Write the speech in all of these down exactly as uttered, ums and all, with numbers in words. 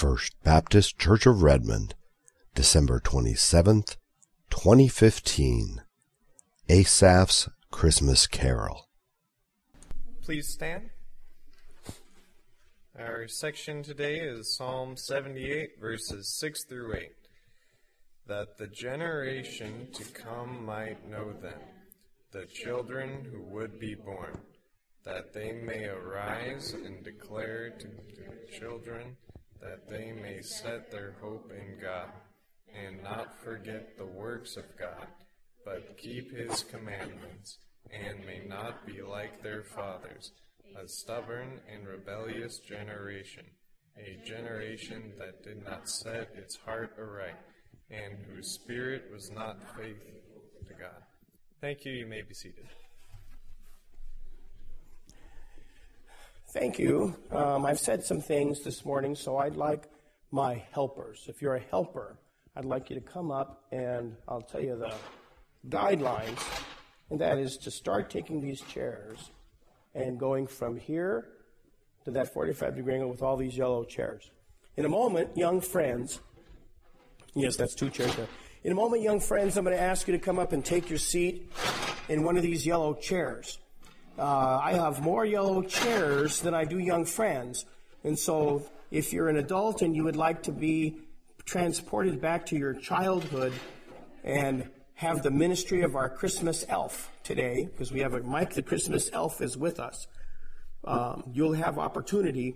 First Baptist Church of Redmond, December twenty-seventh, twenty fifteen. Asaph's Christmas Carol. Please stand. Our section today is Psalm seventy-eight, verses six through eight. That the generation to come might know them, the children who would be born, that they may arise and declare to the children, that they may set their hope in God, and not forget the works of God, but keep his commandments, and may not be like their fathers, a stubborn and rebellious generation, a generation that did not set its heart aright, and whose spirit was not faithful to God. Thank you. You may be seated. Thank you. Um, I've said some things this morning, so I'd like my helpers. If you're a helper, I'd like you to come up and I'll tell you the guidelines, and that is to start taking these chairs and going from here to that forty-five degree angle with all these yellow chairs. In a moment, young friends, yes, that's two chairs there. In a moment, young friends, I'm going to ask you to come up and take your seat in one of these yellow chairs. Uh, I have more yellow chairs than I do young friends, and so if you're an adult and you would like to be transported back to your childhood and have the ministry of our Christmas elf today, because we have a Mike the Christmas elf is with us, um, you'll have opportunity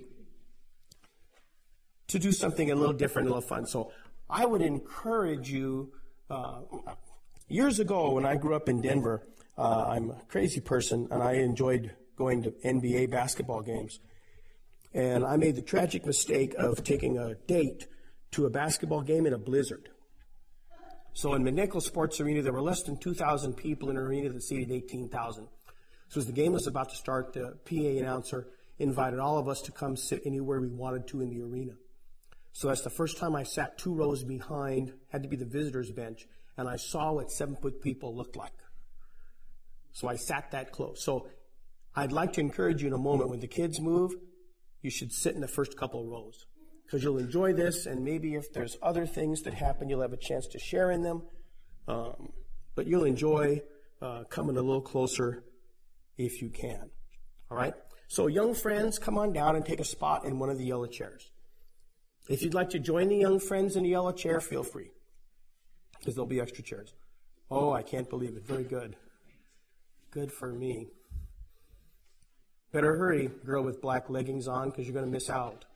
to do something a little different, a little fun. So I would encourage you, uh, years ago when I grew up in Denver, uh, I'm a crazy person and I enjoyed going to N B A basketball games. And I made the tragic mistake of taking a date to a basketball game in a blizzard. So in McNichols Sports Arena, there were less than two thousand people in an arena that seated eighteen thousand. So as the game was about to start, the P A announcer invited all of us to come sit anywhere we wanted to in the arena. So that's the first time I sat two rows behind, had to be the visitor's bench, and I saw what seven-foot people looked like. So I sat that close. So I'd like to encourage you in a moment, when the kids move, you should sit in the first couple of rows, because you'll enjoy this, and maybe if there's other things that happen, you'll have a chance to share in them. Um, but you'll enjoy uh, coming a little closer if you can. All right? So young friends, come on down and take a spot in one of the yellow chairs. If you'd like to join the young friends in the yellow chair, feel free, because there'll be extra chairs. Oh, I can't believe it. Very good. Good for me. Better hurry, girl with black leggings on, because you're going to miss out.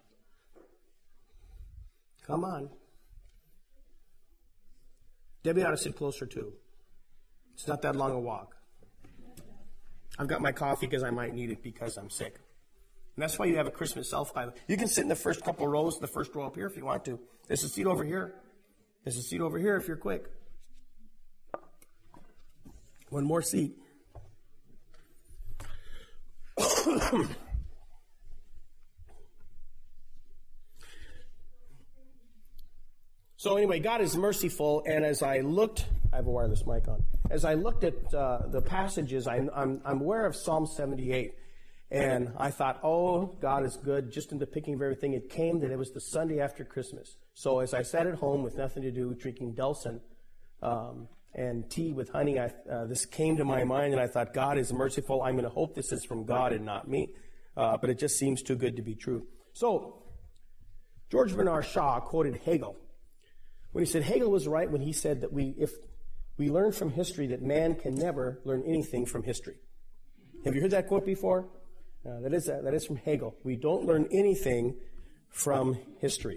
Come on. Debbie ought to sit closer, too. It's not that long a walk. I've got my coffee because I might need it because I'm sick. And that's why you have a Christmas self-Bible. You can sit in the first couple rows, the first row up here if you want to. There's a seat over here. There's a seat over here if you're quick. One more seat. So anyway, God is merciful, and as I looked, I have a wireless mic on. As I looked at uh, the passages, I, I'm, I'm aware of Psalm seventy-eight, and I thought, oh, God is good. Just in the picking of everything, it came that it was the Sunday after Christmas. So as I sat at home with nothing to do, drinking Delson um, and tea with honey, I, uh, this came to my mind, and I thought, God is merciful. I'm going to hope this is from God and not me. Uh, but it just seems too good to be true. So George Bernard Shaw quoted Hegel when he said Hegel was right when he said that we, if we learn from history, that man can never learn anything from history. Have you heard that quote before? Uh, that is uh, that is from Hegel. We don't learn anything from history.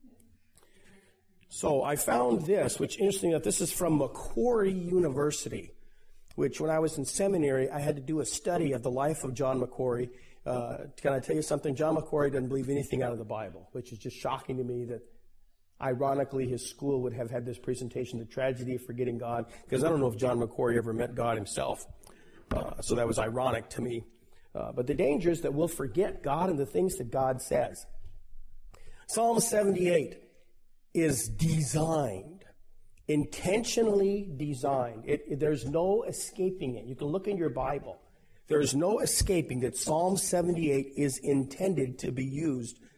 So I found this, which interesting that this is from Macquarie University, which when I was in seminary, I had to do a study of the life of John Macquarie. Uh, can I tell you something? John Macquarie doesn't believe anything out of the Bible, which is just shocking to me that, ironically, his school would have had this presentation, The Tragedy of Forgetting God, because I don't know if John Macquarie ever met God himself. Uh, so that was ironic to me. Uh, but the danger is that we'll forget God and the things that God says. Psalm seventy-eight is designed, intentionally designed. It, it, there's no escaping it. You can look in your Bible. There's no escaping that Psalm seventy-eight is intended to be used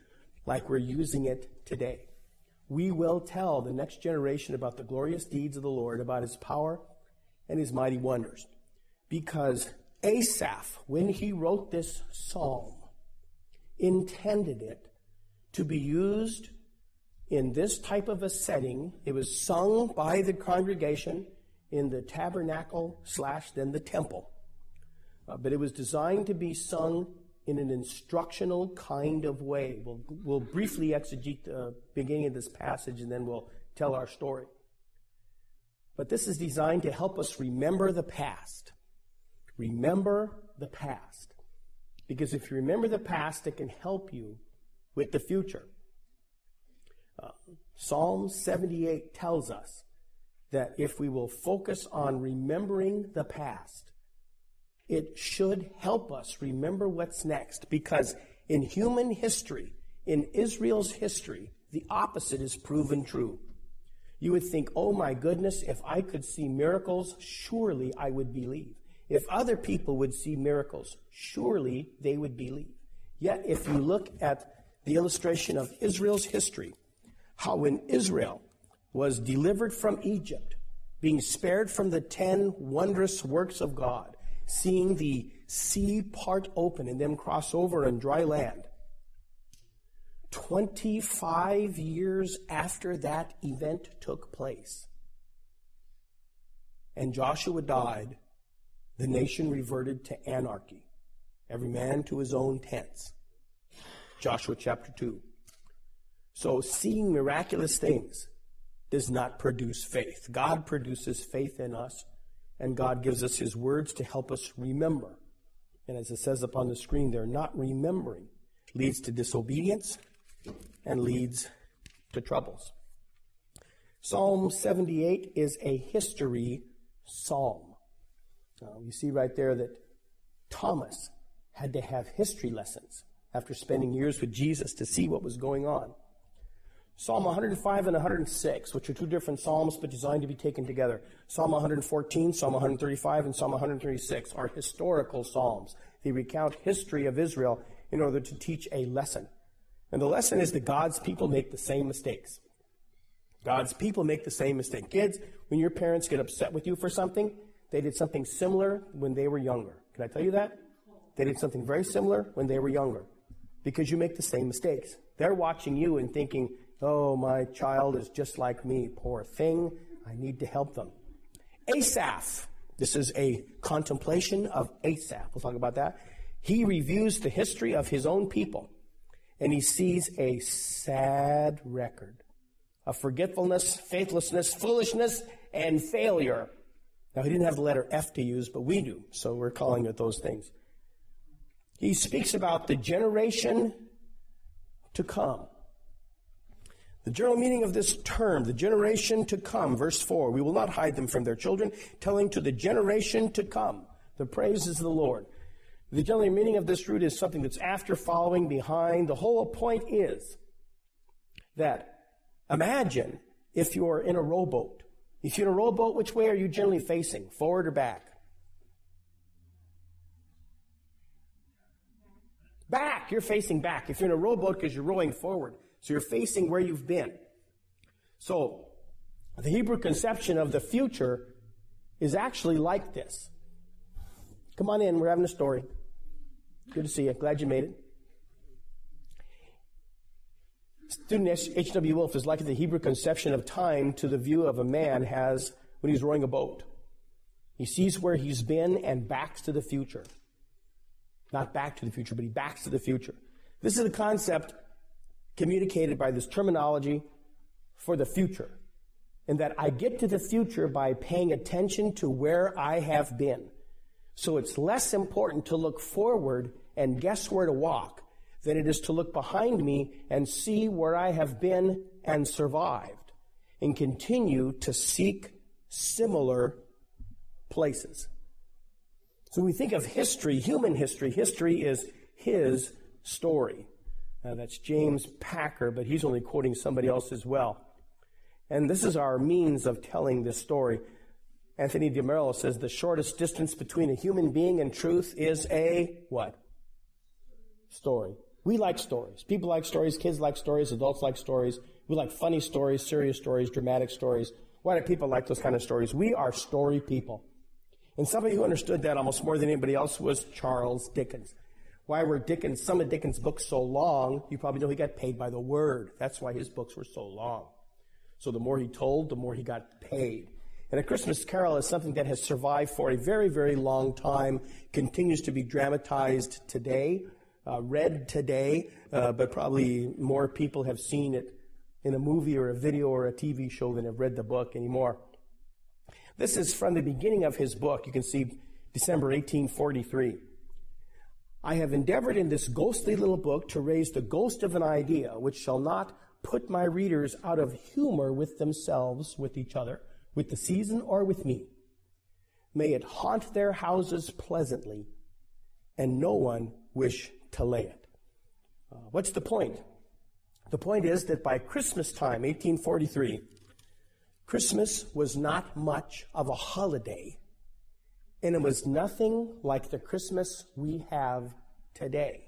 like we're using it today. We will tell the next generation about the glorious deeds of the Lord, about his power and his mighty wonders. Because Asaph, when he wrote this psalm, intended it to be used in this type of a setting. It was sung by the congregation in the tabernacle slash then the temple. Uh, but it was designed to be sung in an instructional kind of way. We'll, we'll briefly exegete the beginning of this passage and then we'll tell our story. But this is designed to help us remember the past. Remember the past. Because if you remember the past, it can help you with the future. Uh, Psalm seventy-eight tells us that if we will focus on remembering the past, it should help us remember what's next. Because in human history, in Israel's history, the opposite is proven true. You would think, oh my goodness, if I could see miracles, surely I would believe. If other people would see miracles, surely they would believe. Yet if you look at the illustration of Israel's history, how when Israel was delivered from Egypt, being spared from the ten wondrous works of God, seeing the sea part open and them cross over on dry land, twenty-five years after that event took place, and Joshua died, the nation reverted to anarchy. Every man to his own tents. Joshua chapter two. So seeing miraculous things does not produce faith. God produces faith in us, and God gives us his words to help us remember. And as it says up on the screen there, not remembering leads to disobedience and leads to troubles. Psalm seventy-eight is a history psalm. Uh, you see right there that Thomas had to have history lessons after spending years with Jesus to see what was going on. Psalm one hundred five and one hundred six, which are two different psalms but designed to be taken together. Psalm one hundred fourteen, Psalm one hundred thirty-five, and Psalm one hundred thirty-six are historical psalms. They recount history of Israel in order to teach a lesson. And the lesson is that God's people make the same mistakes. God's people make the same mistake. Kids, when your parents get upset with you for something, they did something similar when they were younger. Can I tell you that? They did something very similar when they were younger. Because you make the same mistakes. They're watching you and thinking, oh, my child is just like me. Poor thing. I need to help them. Asaph. This is a contemplation of Asaph. We'll talk about that. He reviews the history of his own people. And he sees a sad record of forgetfulness, faithlessness, foolishness, and failure. Now, he didn't have the letter F to use, but we do. So we're calling it those things. He speaks about the generation to come. The general meaning of this term, the generation to come, verse four, we will not hide them from their children, telling to the generation to come the praises of the Lord. The general meaning of this root is something that's after, following, behind. The whole point is that imagine if you're in a rowboat. If you're in a rowboat, which way are you generally facing, forward or back? Back. You're facing back. If you're in a rowboat, because you're rowing forward. So you're facing where you've been. So the Hebrew conception of the future is actually like this. Come on in. We're having a story. Good to see you. Glad you made it. Student H W Wolf is like the Hebrew conception of time to the view of a man has when he's rowing a boat. He sees where he's been and backs to the future. Not back to the future, but he backs to the future. This is a concept communicated by this terminology for the future. And that I get to the future by paying attention to where I have been. So it's less important to look forward and guess where to walk than it is to look behind me and see where I have been and survived and continue to seek similar places. So when we think of history, human history, history is his story. Now that's James Packer, but he's only quoting somebody else as well. And this is our means of telling this story. Anthony DeMello says the shortest distance between a human being and truth is a what? Story. We like stories. People like stories. Kids like stories. Adults like stories. We like funny stories, serious stories, dramatic stories. Why do people like those kind of stories? We are story people. And somebody who understood that almost more than anybody else was Charles Dickens. Why were Dickens, some of Dickens' books so long? You probably know he got paid by the word. That's why his books were so long. So the more he told, the more he got paid. And A Christmas Carol is something that has survived for a very, very long time, continues to be dramatized today, uh, read today, uh, but probably more people have seen it in a movie or a video or a T V show than have read the book anymore. This is from the beginning of his book. You can see December eighteen forty-three. I have endeavored in this ghostly little book to raise the ghost of an idea which shall not put my readers out of humor with themselves, with each other, with the season, or with me. May it haunt their houses pleasantly, and no one wish to lay it. Uh, what's the point? The point is that by Christmas time, eighteen forty-three, Christmas was not much of a holiday, and it was nothing like the Christmas we have today.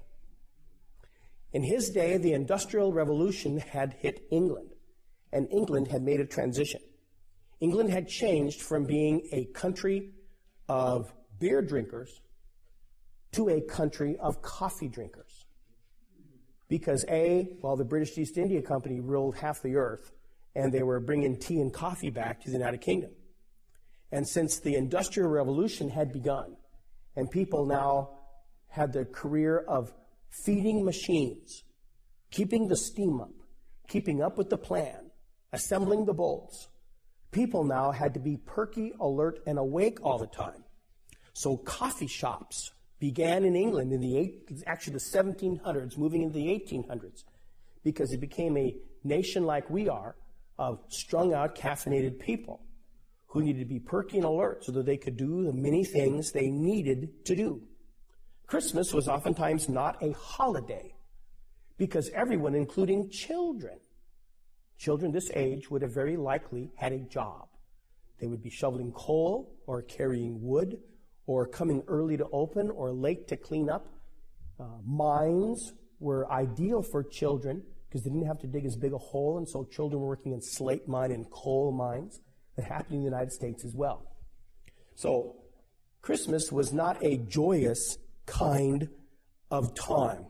In his day, the Industrial Revolution had hit England, and England had made a transition. England had changed from being a country of beer drinkers to a country of coffee drinkers. Because A, well, the British East India Company ruled half the earth, and they were bringing tea and coffee back to the United Kingdom. And since the Industrial Revolution had begun, and people now had the career of feeding machines, keeping the steam up, keeping up with the plan, assembling the bolts, people now had to be perky, alert, and awake all the time. So coffee shops began in England in the eight, actually the seventeen hundreds, moving into the eighteen hundreds, because it became a nation like we are of strung-out, caffeinated people who needed to be perky and alert so that they could do the many things they needed to do. Christmas was oftentimes not a holiday because everyone, including children, children this age would have very likely had a job. They would be shoveling coal or carrying wood or coming early to open or late to clean up. Uh, mines were ideal for children because they didn't have to dig as big a hole, and so children were working in slate mine and coal mines that happened in the United States as well. So Christmas was not a joyous kind of time.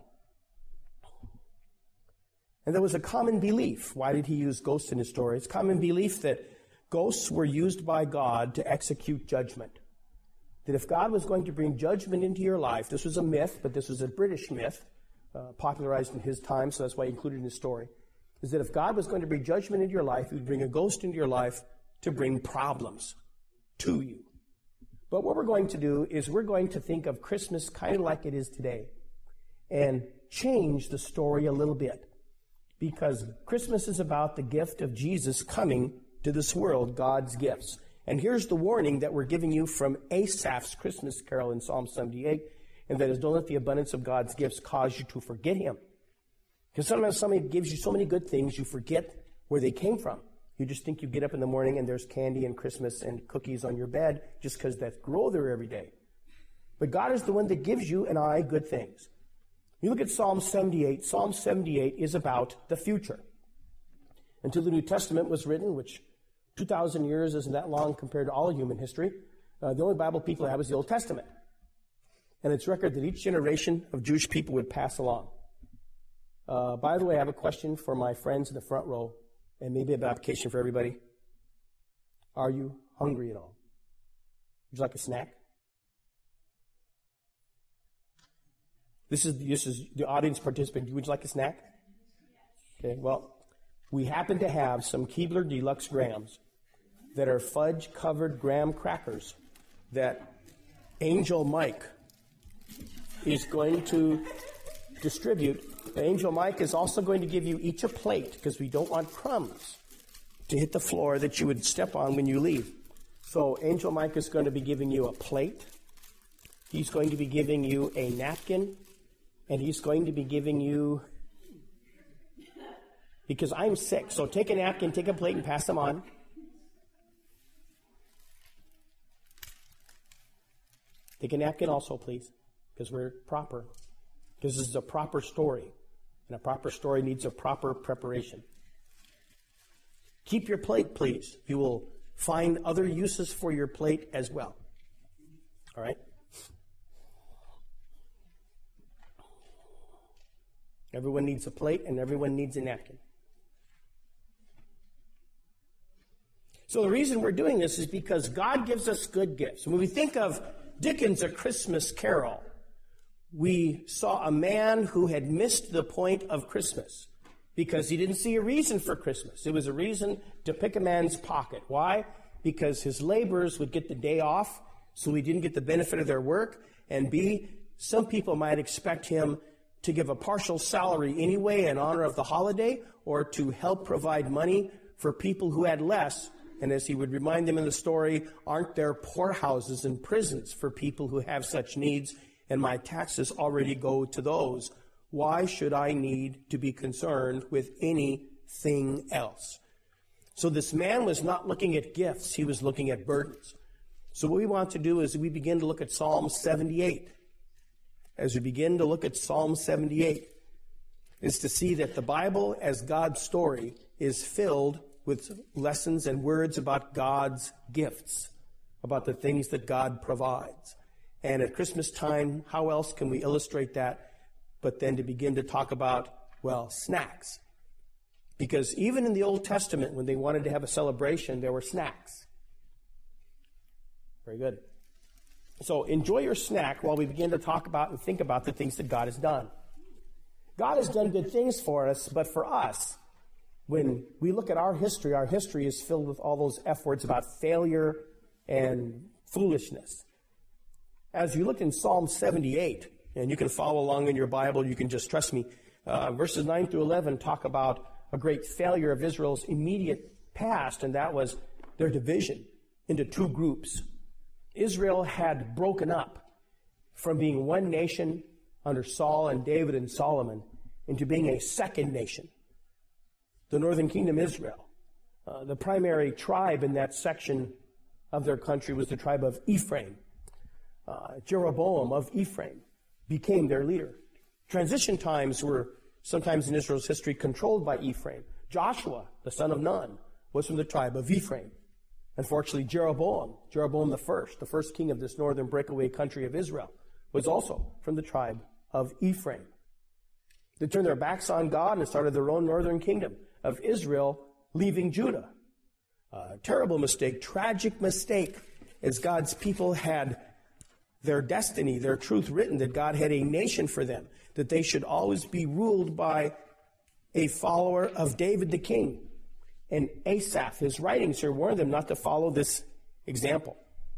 And there was a common belief. Why did he use ghosts in his story? It's common belief that ghosts were used by God to execute judgment. That if God was going to bring judgment into your life, this was a myth, but this was a British myth, uh, popularized in his time, so that's why he included it in his story, is that if God was going to bring judgment into your life, he would bring a ghost into your life to bring problems to you. But what we're going to do is we're going to think of Christmas kind of like it is today and change the story a little bit. Because Christmas is about the gift of Jesus coming to this world, God's gifts. And here's the warning that we're giving you from Asaph's Christmas Carol in Psalm seventy-eight, and that is, don't let the abundance of God's gifts cause you to forget him. Because sometimes somebody gives you so many good things, you forget where they came from. You just think you get up in the morning and there's candy and Christmas and cookies on your bed just because that grow there every day. But God is the one that gives you and I good things. You look at Psalm seventy-eight. Psalm seventy-eight is about the future. Until the New Testament was written, which two thousand years isn't that long compared to all human history, uh, the only Bible people have is the Old Testament. And it's record that each generation of Jewish people would pass along. Uh, by the way, I have a question for my friends in the front row, and maybe an application for everybody. Are you hungry at all? Would you like a snack? This is, this is the audience participant. Would you like a snack? Okay, well, we happen to have some Keebler Deluxe Grahams that are fudge-covered graham crackers that Angel Mike is going to distribute. Angel Mike is also going to give you each a plate because we don't want crumbs to hit the floor that you would step on when you leave. So Angel Mike is going to be giving you a plate. He's going to be giving you a napkin. And he's going to be giving you, because I'm sick, so take a napkin, take a plate, and pass them on. Take a napkin also, please, because we're proper. Because this is a proper story, and a proper story needs a proper preparation. Keep your plate, please. You will find other uses for your plate as well. All right? Everyone needs a plate, and everyone needs a napkin. So the reason we're doing this is because God gives us good gifts. When we think of Dickens' A Christmas Carol, we saw a man who had missed the point of Christmas because he didn't see a reason for Christmas. It was a reason to pick a man's pocket. Why? Because his laborers would get the day off, so he didn't get the benefit of their work. And B, some people might expect him to give a partial salary anyway in honor of the holiday, or to help provide money for people who had less. And as he would remind them in the story, aren't there poorhouses and prisons for people who have such needs? And my taxes already go to those. Why should I need to be concerned with anything else? So this man was not looking at gifts. He was looking at burdens. So what we want to do is we begin to look at Psalm seventy-eight. As we begin to look at Psalm seventy-eight, is to see that the Bible as God's story is filled with lessons and words about God's gifts, about the things that God provides. And at Christmas time, how else can we illustrate that but then to begin to talk about, well, snacks? Because even in the Old Testament, when they wanted to have a celebration, there were snacks. Very good. So enjoy your snack while we begin to talk about and think about the things that God has done. God has done good things for us, but for us, when we look at our history, our history is filled with all those F words about failure and foolishness. As you look in Psalm seventy-eight, and you can follow along in your Bible, you can just trust me, uh, verses nine through eleven talk about a great failure of Israel's immediate past, and that was their division into two groups. Israel had broken up from being one nation under Saul and David and Solomon into being a second nation, the northern kingdom Israel. Uh, the primary tribe in that section of their country was the tribe of Ephraim. Uh, Jeroboam of Ephraim became their leader. Transition times were sometimes in Israel's history controlled by Ephraim. Joshua, the son of Nun, was from the tribe of Ephraim. Unfortunately, Jeroboam, Jeroboam the first, the first king of this northern breakaway country of Israel, was also from the tribe of Ephraim. They turned their backs on God and started their own northern kingdom of Israel, leaving Judah. A terrible mistake, tragic mistake, as God's people had their destiny, their truth written, that God had a nation for them, that they should always be ruled by a follower of David the king. And Asaph, his writings here, warned them not to follow this example.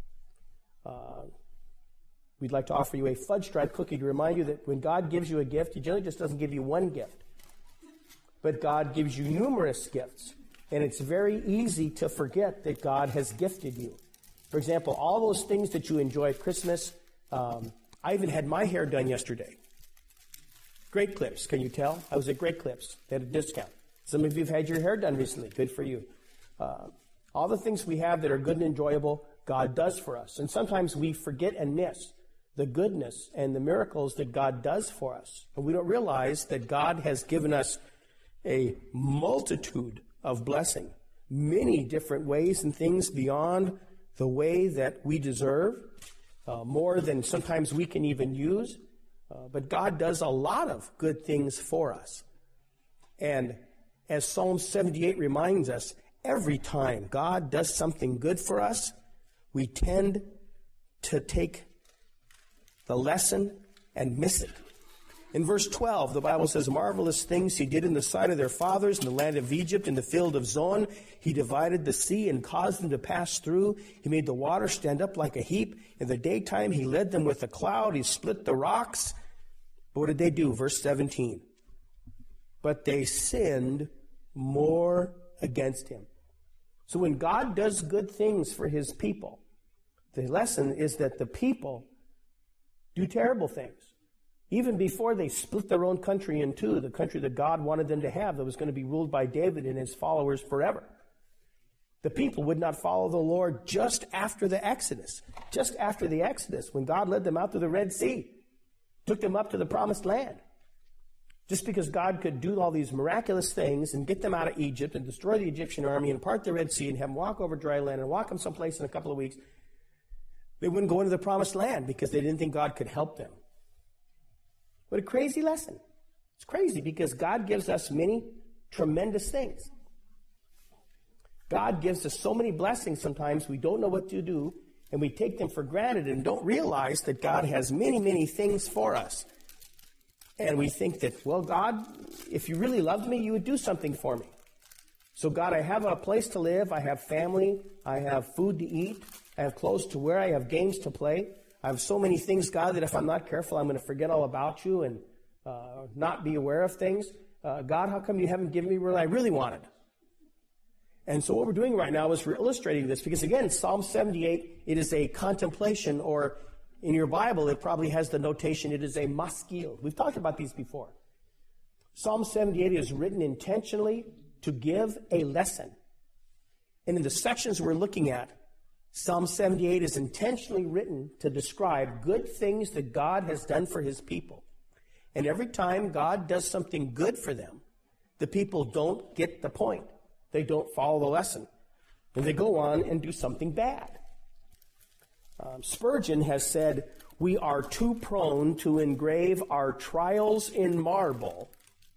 Uh, we'd like to offer you a fudge stripe cookie to remind you that when God gives you a gift, he generally just doesn't give you one gift. But God gives you numerous gifts. And it's very easy to forget that God has gifted you. For example, all those things that you enjoy at Christmas, um, I even had my hair done yesterday. Great Clips, can you tell? I was at Great Clips. They had a discount. Some of you have had your hair done recently. Good for you. Uh, all the things we have that are good and enjoyable, God does for us. And sometimes we forget and miss the goodness and the miracles that God does for us. And we don't realize that God has given us a multitude of blessing, many different ways and things beyond the way that we deserve, uh, more than sometimes we can even use. Uh, but God does a lot of good things for us. And as Psalm seventy-eight reminds us, every time God does something good for us, we tend to take the lesson and miss it. In verse twelve, the Bible says, marvelous things he did in the sight of their fathers in the land of Egypt, in the field of Zon. He divided the sea and caused them to pass through. He made the water stand up like a heap. In the daytime, he led them with a cloud. He split the rocks. But what did they do? Verse seventeen. But they sinned more against him. So when God does good things for his people, the lesson is that the people do terrible things. Even before they split their own country in two, the country that God wanted them to have that was going to be ruled by David and his followers forever. The people would not follow the Lord just after the Exodus. Just after the Exodus, when God led them out to the Red Sea. took them up to the promised land. Just because God could do all these miraculous things and get them out of Egypt and destroy the Egyptian army and part the Red Sea and have them walk over dry land and walk them someplace in a couple of weeks, they wouldn't go into the promised land because they didn't think God could help them. What a crazy lesson. It's crazy because God gives us many tremendous things. God gives us so many blessings sometimes we don't know what to do, and we take them for granted and don't realize that God has many, many things for us. And we think that, well, God, if you really loved me, you would do something for me. So, God, I have a place to live. I have family. I have food to eat. I have clothes to wear. I have games to play. I have so many things, God, that if I'm not careful, I'm going to forget all about you and uh, not be aware of things. Uh, God, how come you haven't given me what I really wanted? And so what we're doing right now is we're illustrating this because, again, Psalm seventy-eight, it is a contemplation, or in your Bible, it probably has the notation, it is a maskil. We've talked about these before. Psalm seventy-eight is written intentionally to give a lesson. And in the sections we're looking at, Psalm seventy-eight is intentionally written to describe good things that God has done for his people. And every time God does something good for them, the people don't get the point. They don't follow the lesson. And they go on and do something bad. Um, Spurgeon has said, we are too prone to engrave our trials in marble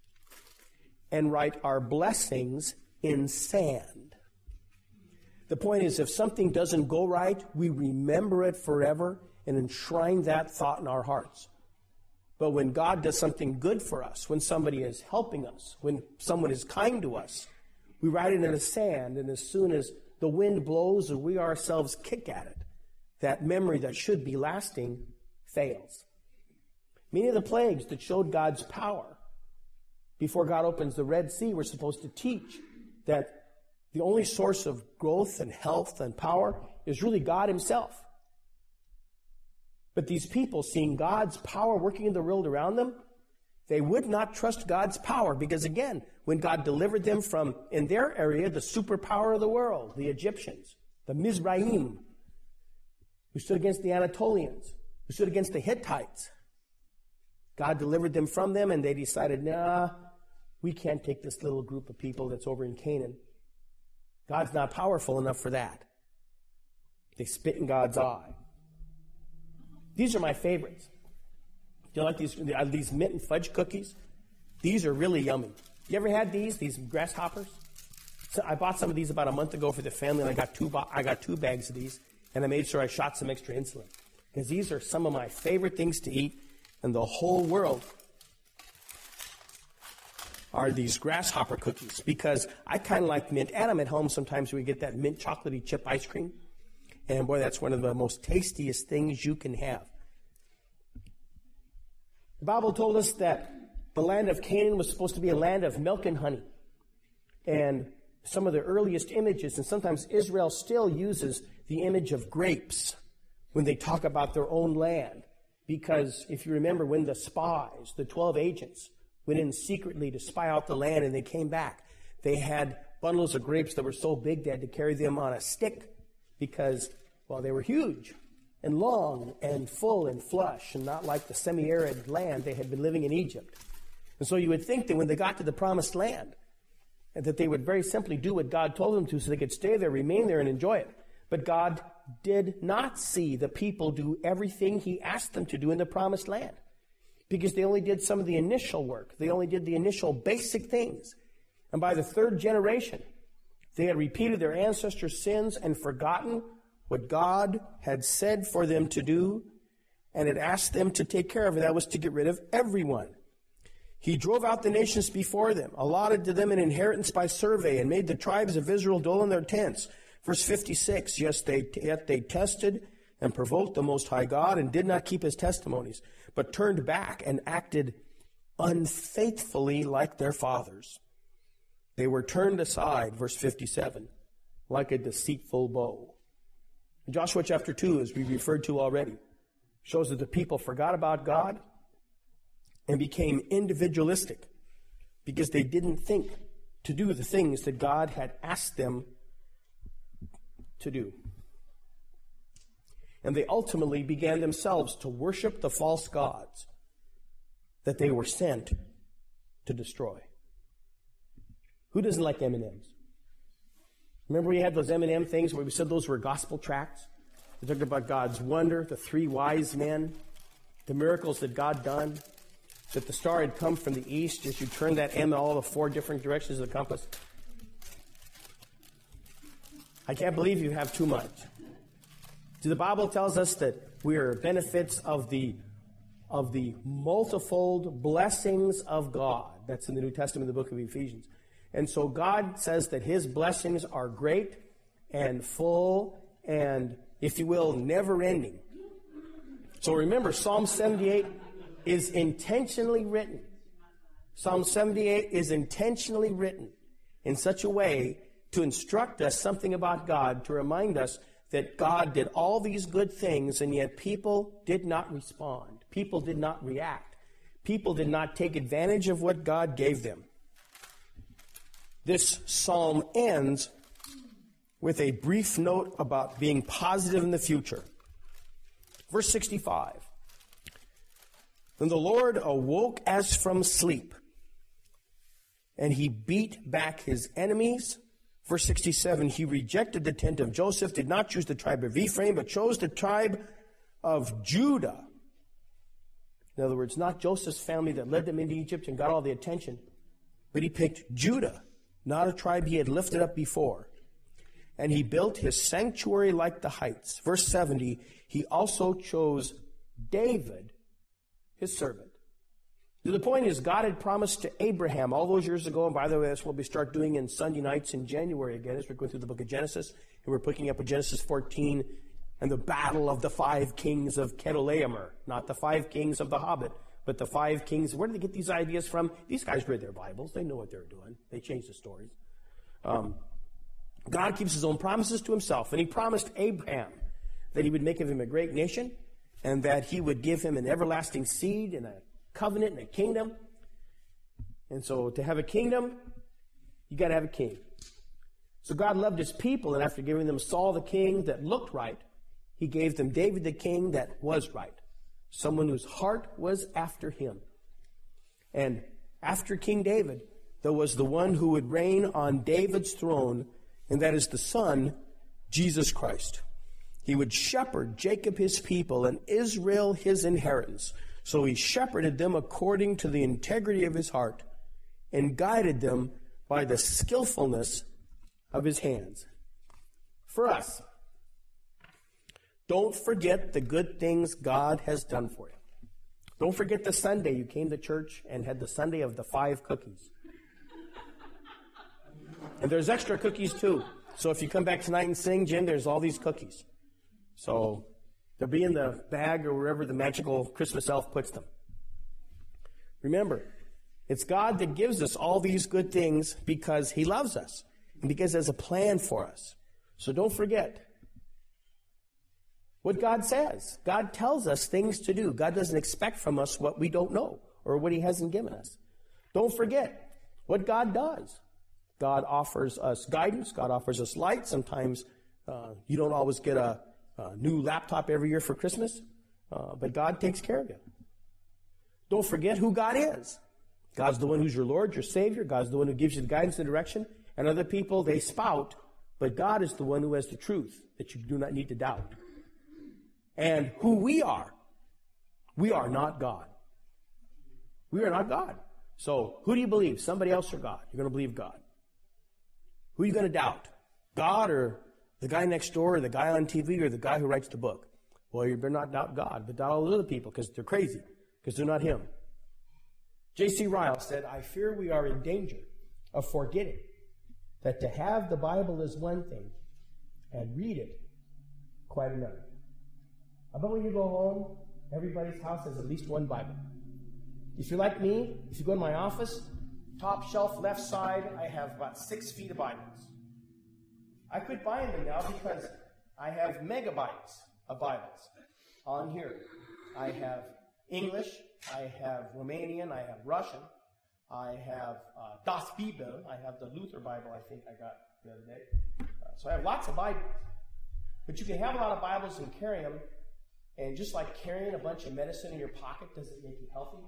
and write our blessings in sand. The point is, if something doesn't go right, we remember it forever and enshrine that thought in our hearts. But when God does something good for us, when somebody is helping us, when someone is kind to us, we write it in the sand, and as soon as the wind blows or we ourselves kick at it, that memory that should be lasting fails. Many of the plagues that showed God's power before God opens the Red Sea were supposed to teach that the only source of growth and health and power is really God himself. But these people, seeing God's power working in the world around them, they would not trust God's power because, again, when God delivered them from, in their area, the superpower of the world, the Egyptians, the Mizraim, who stood against the Anatolians, who stood against the Hittites, God delivered them from them, and they decided, nah, we can't take this little group of people that's over in Canaan. God's not powerful enough for that. They spit in God's eye. These are my favorites. Do you like these, these mint and fudge cookies? These are really yummy. You ever had these, these grasshoppers? So I bought some of these about a month ago for the family, and I got two, I got two bags of these, and I made sure I shot some extra insulin. Because these are some of my favorite things to eat in the whole world are these grasshopper cookies. Because I kind of like mint, and I'm at home sometimes we get that mint chocolatey chip ice cream. And boy, that's one of the most tastiest things you can have. The Bible told us that the land of Canaan was supposed to be a land of milk and honey. And some of the earliest images, and sometimes Israel still uses the image of grapes when they talk about their own land. Because if you remember when the spies, the twelve agents, went in secretly to spy out the land and they came back, they had bundles of grapes that were so big they had to carry them on a stick because, well, they were huge and long and full and flush and not like the semi-arid land they had been living in Egypt. And so you would think that when they got to the promised land, that they would very simply do what God told them to so they could stay there, remain there, and enjoy it. But God did not see the people do everything he asked them to do in the promised land because they only did some of the initial work. They only did the initial basic things. And by the third generation, they had repeated their ancestors' sins and forgotten what God had said for them to do and had asked them to take care of it. That was to get rid of everyone. He drove out the nations before them, allotted to them an inheritance by survey, and made the tribes of Israel dwell in their tents. Verse fifty-six, yes, they, yet they tested and provoked the Most High God and did not keep his testimonies, but turned back and acted unfaithfully like their fathers. They were turned aside, verse fifty-seven, like a deceitful bow. In Joshua chapter two, as we referred to already, shows that the people forgot about God and became individualistic because they didn't think to do the things that God had asked them to do. And they ultimately began themselves to worship the false gods. that they were sent to destroy. Who doesn't like M and M's? Remember we had those M and M things where we said those were gospel tracts? We talked about God's wonder, the three wise men, the miracles that God done, that the star had come from the east as you turn that M in all the four different directions of the compass. I can't believe you have too much. See, the Bible tells us that we are benefits of the of the multifold blessings of God. That's in the New Testament, the book of Ephesians. And so God says that his blessings are great and full and, if you will, never ending. So remember, Psalm seventy-eight is intentionally written. Psalm seventy-eight is intentionally written in such a way to instruct us something about God, to remind us that God did all these good things, and yet people did not respond. People did not react. People did not take advantage of what God gave them. This psalm ends with a brief note about being positive in the future. Verse sixty-five. Then the Lord awoke as from sleep, and he beat back his enemies. Verse sixty-seven, he rejected the tent of Joseph, did not choose the tribe of Ephraim, but chose the tribe of Judah. In other words, not Joseph's family that led them into Egypt and got all the attention, but he picked Judah, not a tribe he had lifted up before. And he built his sanctuary like the heights. Verse seventy, he also chose David, his servant. The point is, God had promised to Abraham all those years ago, and by the way, that's what we start doing in Sunday nights in January again, as we're going through the book of Genesis, and we're picking up with Genesis fourteen and the battle of the five kings of Chedorlaomer, not the five kings of the Hobbit, but the five kings. Where did they get these ideas from? These guys read their Bibles. They know what they're doing. They change the stories. Um, God keeps his own promises to himself, and he promised Abraham that he would make of him a great nation, and that he would give him an everlasting seed and a covenant and a kingdom. And so to have a kingdom, you got to have a king. So God loved his people, and after giving them Saul the king that looked right, he gave them David the king that was right, someone whose heart was after him. And after King David, there was the one who would reign on David's throne, and that is the Son, Jesus Christ. He would shepherd Jacob his people and Israel his inheritance. So he shepherded them according to the integrity of his heart and guided them by the skillfulness of his hands. For us, don't forget the good things God has done for you. Don't forget the Sunday you came to church and had the Sunday of the five cookies. And there's extra cookies too. So if you come back tonight and sing, Jim, there's all these cookies. So they'll be in the bag or wherever the magical Christmas elf puts them. Remember, it's God that gives us all these good things because he loves us and because he has a plan for us. So don't forget what God says. God tells us things to do. God doesn't expect from us what we don't know or what he hasn't given us. Don't forget what God does. God offers us guidance. God offers us light. Sometimes uh, you don't always get a, a new laptop every year for Christmas, uh, but God takes care of you. Don't forget who God is. God's the one who's your Lord, your Savior. God's the one who gives you the guidance and direction. And other people, they spout, but God is the one who has the truth that you do not need to doubt. And who we are, we are not God. We are not God. So who do you believe? Somebody else or God? You're going to believe God. Who are you going to doubt? God or the guy next door or the guy on T V or the guy who writes the book? Well, you better not doubt God, but doubt all the other people because they're crazy, because they're not him. J C Ryle said, I fear we are in danger of forgetting that to have the Bible is one thing and read it quite another. I bet when you go home, everybody's house has at least one Bible. If you're like me, if you go to my office, top shelf left side, I have about six feet of Bibles. I quit buying them now because I have megabytes of Bibles on here. I have English, I have Romanian, I have Russian, I have uh, Das Bibel, I have the Luther Bible I think I got the other day. Uh, so I have lots of Bibles. But you can have a lot of Bibles and carry them, and just like carrying a bunch of medicine in your pocket doesn't make you healthy,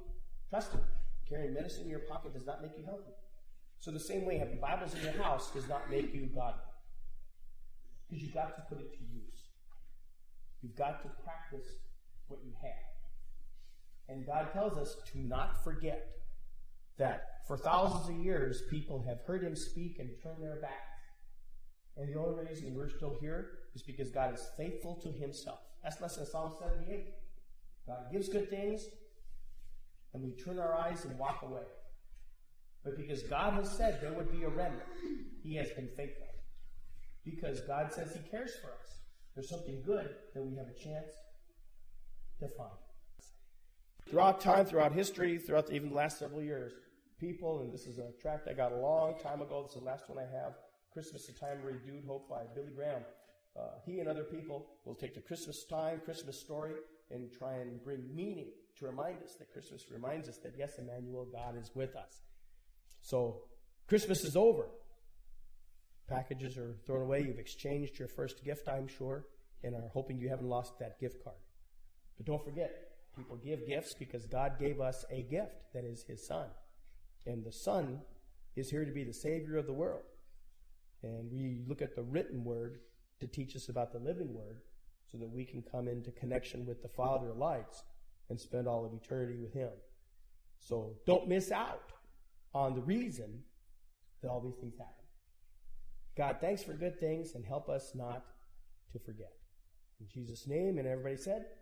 Trust Him. Carrying medicine in your pocket does not make you healthy. So the same way, having Bibles in your house does not make you godly. Because you've got to put it to use. You've got to practice what you have. And God tells us to not forget that for thousands of years, people have heard Him speak and turned their backs. And the only reason we're still here is because God is faithful to Himself. That's lesson of Psalm seventy-eight. God gives good things, and we turn our eyes and walk away. But because God has said there would be a remnant, He has been faithful. Because God says He cares for us. There's something good that we have a chance to find. Throughout time, throughout history, throughout the, even the last several years, people, and this is a tract I got a long time ago, this is the last one I have, Christmas, A Time of Renewed Hope by Billy Graham. Uh, he and other people will take the Christmas time, Christmas story, and try and bring meaning to remind us that Christmas reminds us that, yes, Emmanuel, God is with us. So, Christmas is over. Packages are thrown away. You've exchanged your first gift, I'm sure, and are hoping you haven't lost that gift card. But don't forget, people give gifts because God gave us a gift, that is His Son. And the Son is here to be the Savior of the world. And we look at the written Word to teach us about the living Word so that we can come into connection with the Father of lights and spend all of eternity with Him. So don't miss out on the reason that all these things happen. God, thanks for good things and help us not to forget. In Jesus' name, and everybody said,